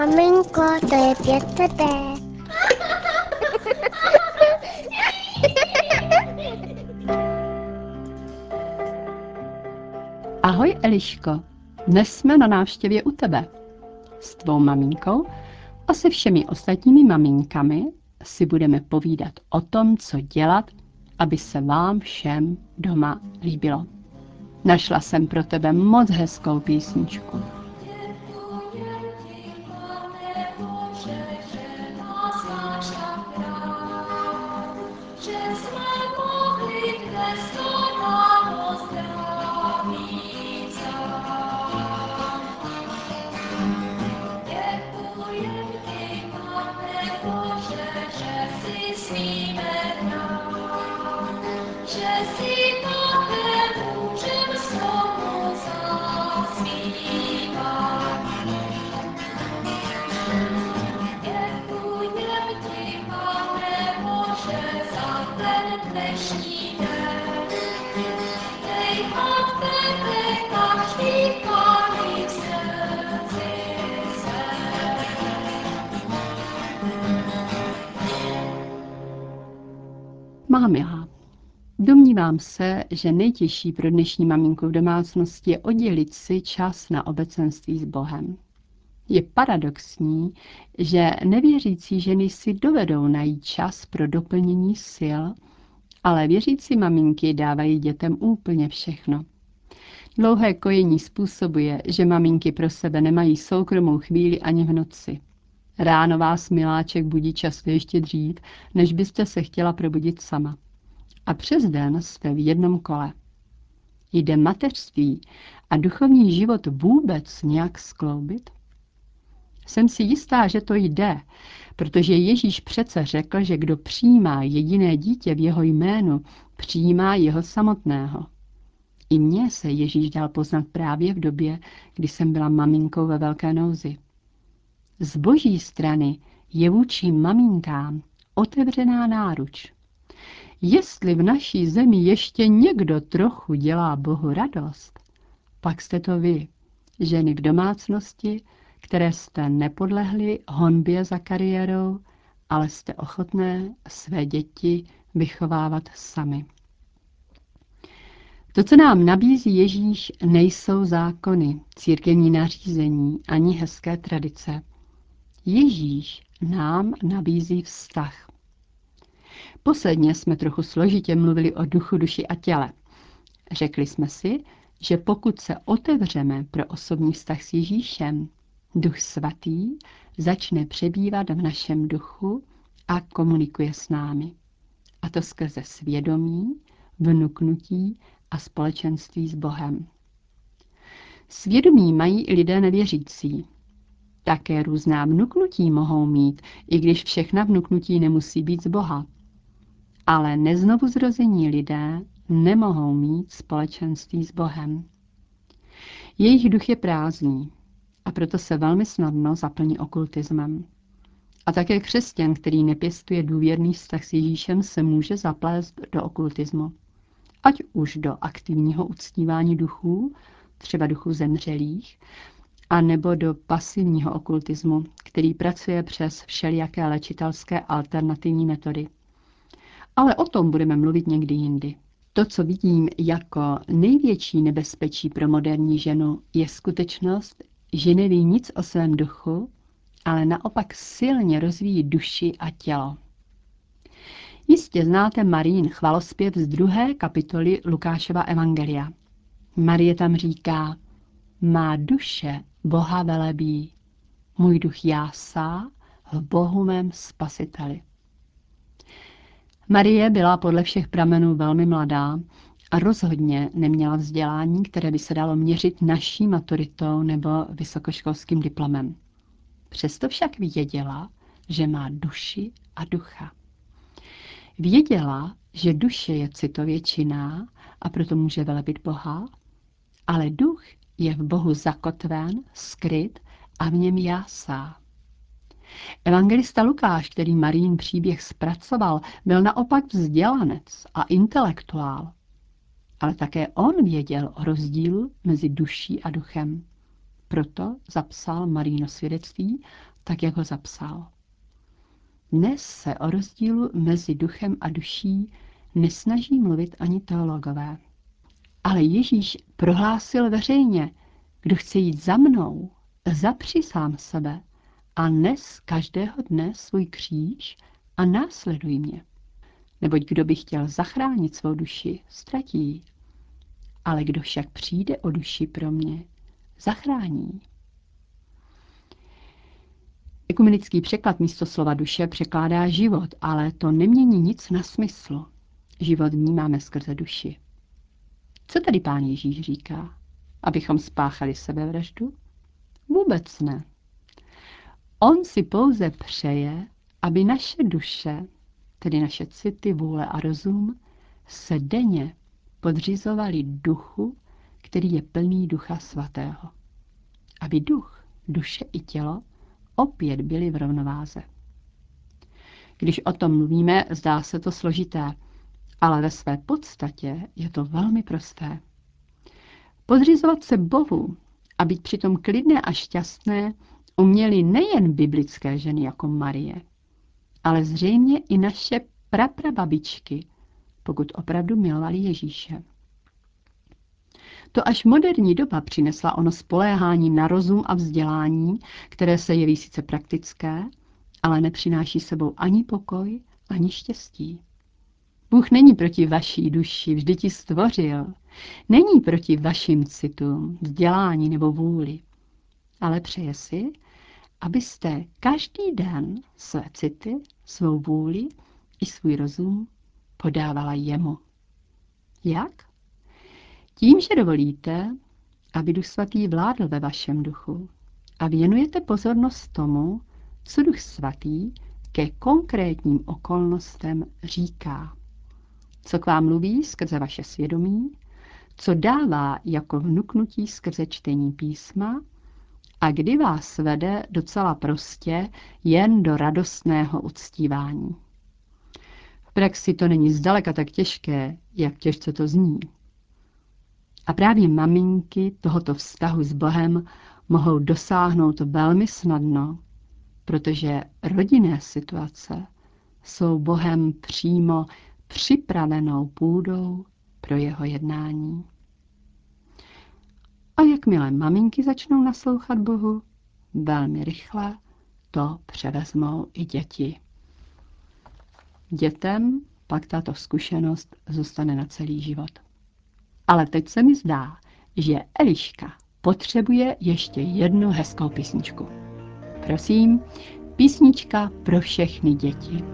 Maminko, to je 5D. Ahoj Eliško, dnes jsme na návštěvě u tebe. S tvou maminkou a se všemi ostatními maminkami si budeme povídat o tom, co dělat, aby se vám všem doma líbilo. Našla jsem pro tebe moc hezkou písničku. Má milá, domnívám se, že nejtěžší pro dnešní maminku v domácnosti je oddělit si čas na obecenství s Bohem. Je paradoxní, že nevěřící ženy si dovedou najít čas pro doplnění sil, ale věřící maminky dávají dětem úplně všechno. Dlouhé kojení způsobuje, že maminky pro sebe nemají soukromou chvíli ani v noci. Ráno vás miláček budí často ještě dřív, než byste se chtěla probudit sama. A přes den jste v jednom kole. Jde mateřství a duchovní život vůbec nějak skloubit? Jsem si jistá, že to jde, protože Ježíš přece řekl, že kdo přijímá jediné dítě v jeho jménu, přijímá jeho samotného. I mně se Ježíš dal poznat právě v době, kdy jsem byla maminkou ve velké nouzi. Z boží strany je vůči maminkám otevřená náruč. Jestli v naší zemi ještě někdo trochu dělá Bohu radost, pak jste to vy, ženy v domácnosti, které jste nepodlehly honbě za kariérou, ale jste ochotné své děti vychovávat sami. To, co nám nabízí Ježíš, nejsou zákony, církevní nařízení ani hezké tradice. Ježíš nám nabízí vztah. Posledně jsme trochu složitě mluvili o duchu, duši a těle. Řekli jsme si, že pokud se otevřeme pro osobní vztah s Ježíšem, Duch Svatý začne přebývat v našem duchu a komunikuje s námi. A to skrze svědomí, vnuknutí a společenství s Bohem. Svědomí mají i lidé nevěřící. Také různá vnuknutí mohou mít, i když všechna vnuknutí nemusí být z Boha. Ale neznovuzrození lidé nemohou mít společenství s Bohem. Jejich duch je prázdný a proto se velmi snadno zaplní okultismem. A také křesťan, který nepěstuje důvěrný vztah s Ježíšem, se může zaplést do okultismu. Ať už do aktivního uctívání duchů, třeba duchů zemřelých, a nebo do pasivního okultismu, který pracuje přes všelijaké léčitelské alternativní metody. Ale o tom budeme mluvit někdy jindy. To, co vidím jako největší nebezpečí pro moderní ženu, je skutečnost, že neví nic o svém duchu, ale naopak silně rozvíjí duši a tělo. Jistě znáte Marín chvalospěv z 2. kapitoly Lukášova evangelia. Marie tam říká: Má duše Boha velebí, můj duch jásá v Bohu mém spasiteli. Marie byla podle všech pramenů velmi mladá a rozhodně neměla vzdělání, které by se dalo měřit naší maturitou nebo vysokoškolským diplomem. Přesto však věděla, že má duši a ducha. Věděla, že duše je citově činná a proto může velebit Boha, ale duch je v Bohu zakotven, skryt a v něm jásá. Evangelista Lukáš, který Marín příběh zpracoval, byl naopak vzdělanec a intelektuál. Ale také on věděl o rozdílu mezi duší a duchem. Proto zapsal Maríno svědectví, tak jak ho zapsal. Dnes se o rozdílu mezi duchem a duší nesnaží mluvit ani teologové. Ale Ježíš prohlásil veřejně, kdo chce jít za mnou, zapři sám sebe a nes každého dne svůj kříž a následuj mě. Neboť kdo by chtěl zachránit svou duši, ztratí ji. Ale kdo však přijde o duši pro mě, zachrání. Ekumenický překlad místo slova duše překládá život, ale to nemění nic na smyslu. Život vnímáme skrze duši. Co tady Pán Ježíš říká? Abychom spáchali sebevraždu? Vůbec ne. On si pouze přeje, aby naše duše, tedy naše city, vůle a rozum, se denně podřizovali duchu, který je plný Ducha Svatého. Aby duch, duše i tělo opět byly v rovnováze. Když o tom mluvíme, zdá se to složité, ale ve své podstatě je to velmi prosté. Podřizovat se Bohu a být přitom klidné a šťastné uměly nejen biblické ženy jako Marie, ale zřejmě i naše praprababičky, pokud opravdu milovali Ježíše. To až moderní doba přinesla ono spoléhání na rozum a vzdělání, které se jeví sice praktické, ale nepřináší sebou ani pokoj, ani štěstí. Bůh není proti vaší duši, vždyť ji stvořil. Není proti vašim citům, vzdělání nebo vůli. Ale přeje si, abyste každý den své city, svou vůli i svůj rozum podávala jemu. Jak? Tím, že dovolíte, aby Duch Svatý vládl ve vašem duchu a věnujete pozornost tomu, co Duch Svatý ke konkrétním okolnostem říká. Co k vám mluví skrze vaše svědomí, co dává jako vnuknutí skrze čtení písma a kdy vás vede docela prostě jen do radostného uctívání. V praxi to není zdaleka tak těžké, jak těžce to zní. A právě maminky tohoto vztahu s Bohem mohou dosáhnout velmi snadno, protože rodinné situace jsou Bohem přímo připravenou půdou pro jeho jednání. A jakmile maminky začnou naslouchat Bohu, velmi rychle to převezmou i děti. Dětem pak tato zkušenost zůstane na celý život. Ale teď se mi zdá, že Eliška potřebuje ještě jednu hezkou písničku. Prosím, písnička pro všechny děti.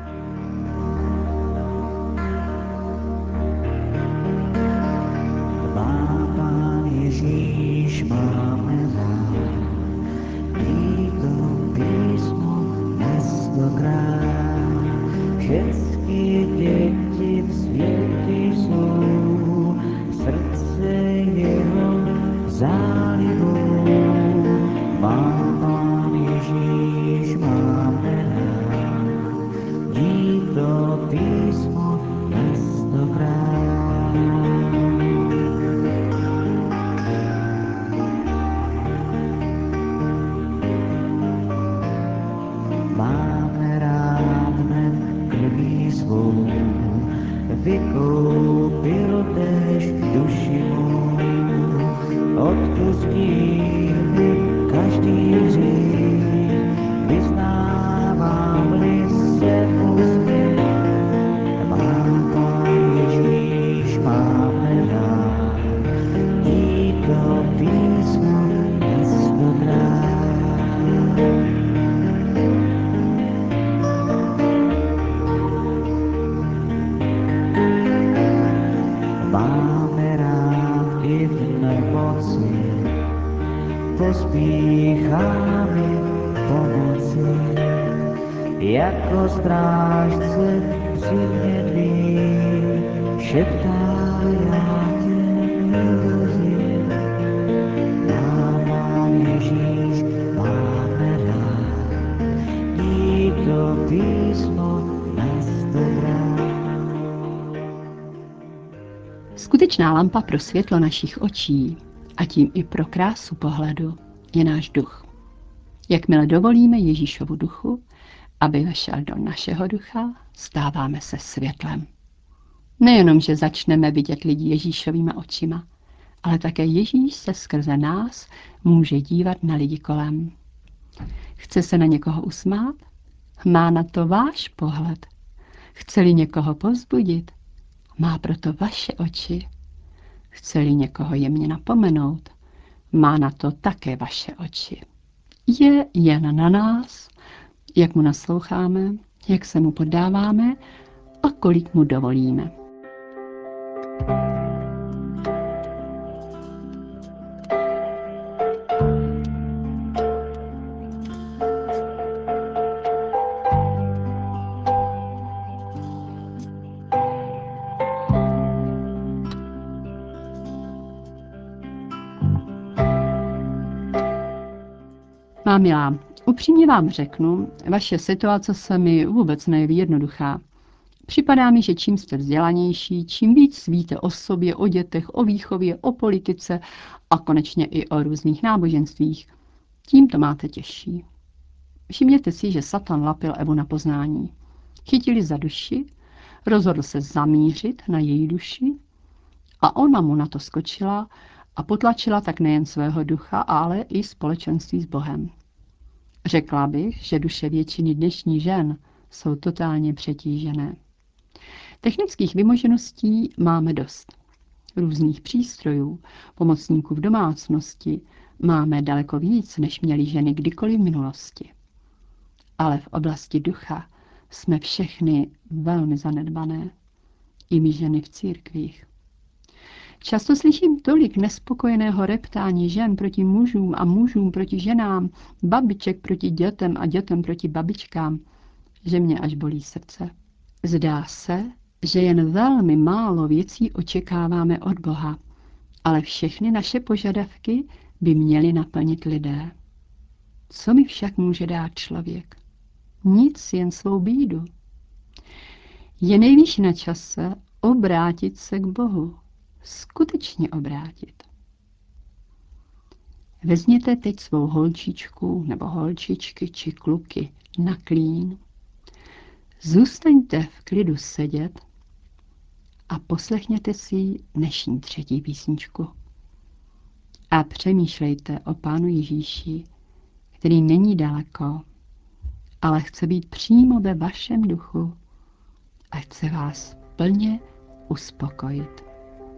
Pán Ježíš máme rád, ví to písmo stokrát. Všechny děti v světě jsou v srdce jeho zálibou. Pán Ježíš máme rád, ví to písmo stokrát. Máme rád hned krví svou, vykoupil též duši mou. Odpustí mi každý hřích, vyznávám-li se úsměv. Pán Ježíš máme rád, ví to písmo stokrát. Máme rád i v nemoci, pospícháme pomoci. Jako strážce přimělý, šeptá já tě miluji. Pán Ježíš máme rád, ví to písmo stokrát. Skutečná lampa pro světlo našich očí a tím i pro krásu pohledu je náš duch. Jakmile dovolíme Ježíšovu duchu, aby vešel do našeho ducha, stáváme se světlem. Nejenom, že začneme vidět lidi Ježíšovýma očima, ale také Ježíš se skrze nás může dívat na lidi kolem. Chce se na někoho usmát? Má na to váš pohled. Chce-li někoho povzbudit? Má proto vaše oči. Chce-li někoho jemně napomenout? Má na to také vaše oči. Je jen na nás, jak mu nasloucháme, jak se mu poddáváme a kolik mu dovolíme. Má milá, upřímně vám řeknu, vaše situace se mi vůbec nejeví jednoduchá. Připadá mi, že čím jste vzdělanější, čím víc víte o sobě, o dětech, o výchově, o politice a konečně i o různých náboženstvích, tím to máte těžší. Všimněte si, že Satan lapil Evu na poznání. Chytili za duši, rozhodl se zamířit na její duši a ona mu na to skočila a potlačila tak nejen svého ducha, ale i společenství s Bohem. Řekla bych, že duše většiny dnešních žen jsou totálně přetížené. Technických vymožeností máme dost. Různých přístrojů, pomocníků v domácnosti máme daleko víc, než měly ženy kdykoliv v minulosti. Ale v oblasti ducha jsme všechny velmi zanedbané. I my ženy v církvích. Často slyším tolik nespokojeného reptání žen proti mužům a mužům proti ženám, babiček proti dětem a dětem proti babičkám, že mě až bolí srdce. Zdá se, že jen velmi málo věcí očekáváme od Boha, ale všechny naše požadavky by měly naplnit lidé. Co mi však může dát člověk? Nic, jen svou bídu. Je nejvyšší na čase obrátit se k Bohu. Skutečně obrátit. Vezměte teď svou holčičku nebo holčičky či kluky na klín. Zůstaňte v klidu sedět a poslechněte si dnešní 3. písničku. A přemýšlejte o Pánu Ježíši, který není daleko, ale chce být přímo ve vašem duchu a chce vás plně uspokojit.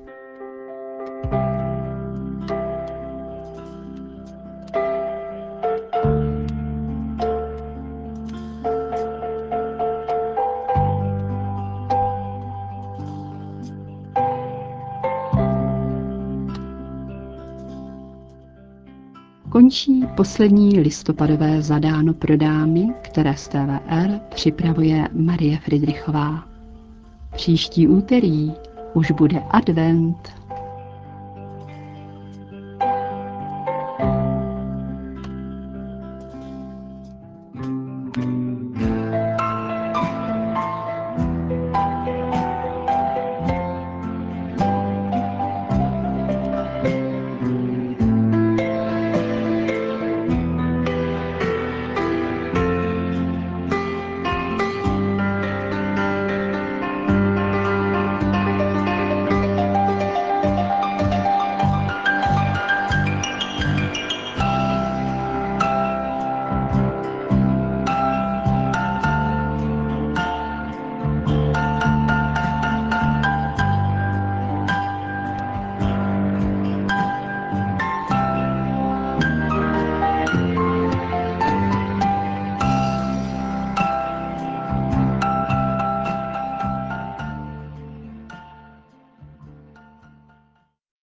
Končí poslední listopadové Zadáno pro dámy, které z TVR připravuje Marie Fridrichová. Příští úterý už bude advent.